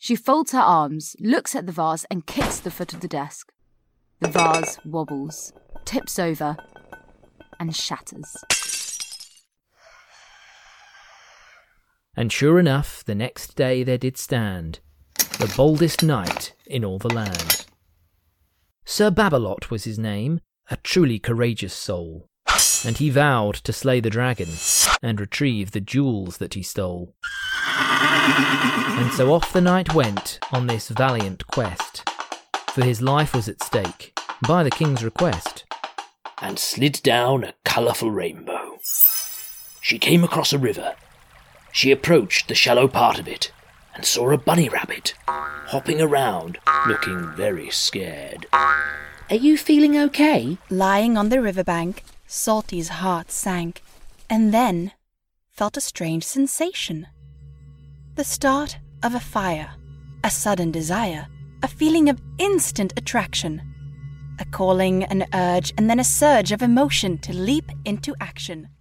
She folds her arms, looks at the vase and kicks the foot of the desk. The vase wobbles, tips over and shatters. And sure enough, the next day there did stand the boldest knight in all the land. Sir Babolat was his name, a truly courageous soul, and he vowed to slay the dragon and retrieve the jewels that he stole. And so off the knight went on this valiant quest, for his life was at stake by the king's request. And slid down a colourful rainbow. She came across a river. She approached the shallow part of it and saw a bunny rabbit hopping around, looking very scared. Are you feeling okay? Lying on the riverbank, Salty's heart sank, and then felt a strange sensation. The start of a fire, a sudden desire, a feeling of instant attraction, a calling, an urge, and then a surge of emotion to leap into action.